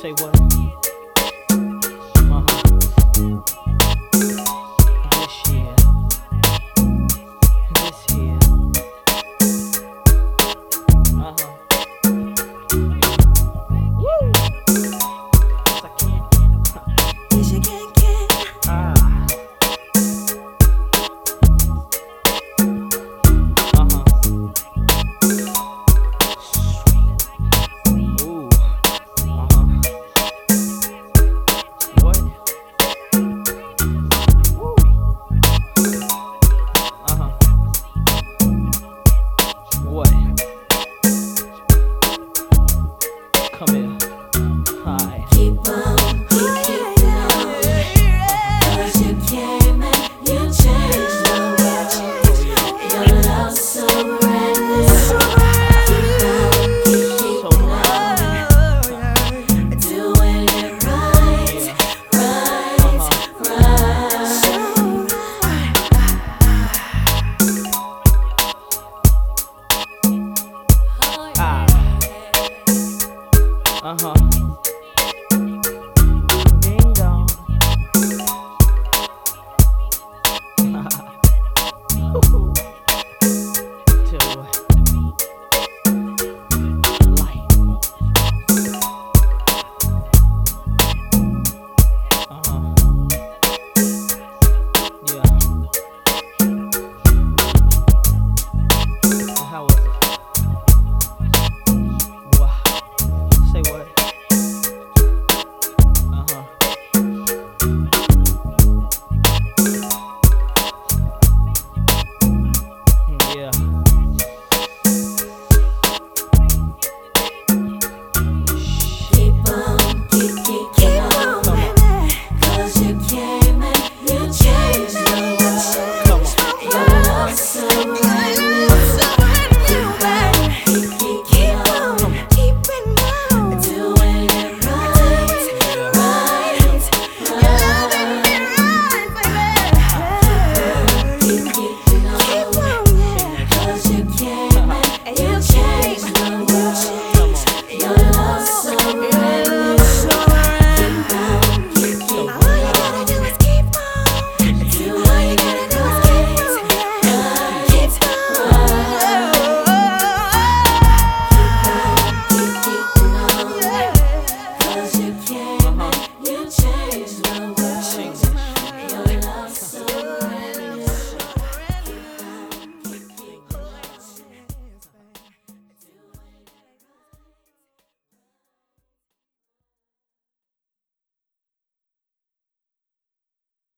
Say what? This year. This year. Woo! Yes, I can. Yes, you can. Ah. Ooh. What? Woo. What? Come here. Hi. Keep on, keep on. 'Cause you came and you changed the world. Your love so brand new. Keep on, keep on. Doing it right, right. Ah.